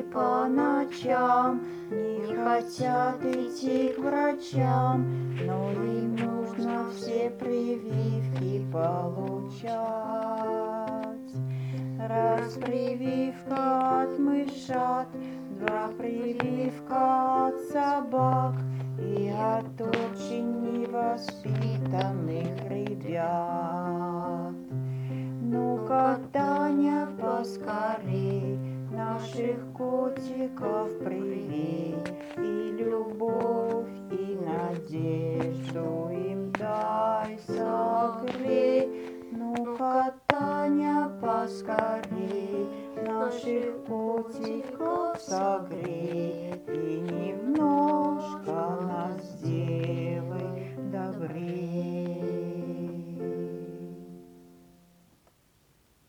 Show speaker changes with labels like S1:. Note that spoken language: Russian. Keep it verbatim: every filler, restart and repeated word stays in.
S1: по ночам, не хотят идти к врачам, но им нужно все прививки получать. Раз прививка от мышат, два прививка от собак и от очень невоспитанных ребят. Ну-ка, Таня, поскорей наших котиков привей, и любовь, и надежду им дай согрей. Ну-ка, Таня, поскорей наших котиков согрей, и не